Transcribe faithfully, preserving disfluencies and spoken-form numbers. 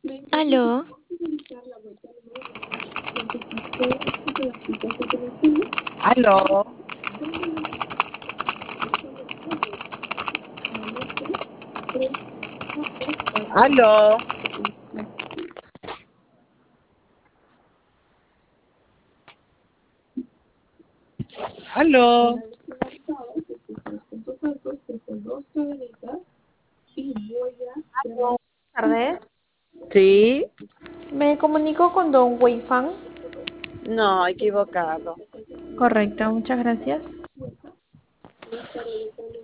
Aló, Aló, aló, aló. Tardes. Sí, Me comunico con Don Weifang. no, equivocado. Correcto, muchas gracias.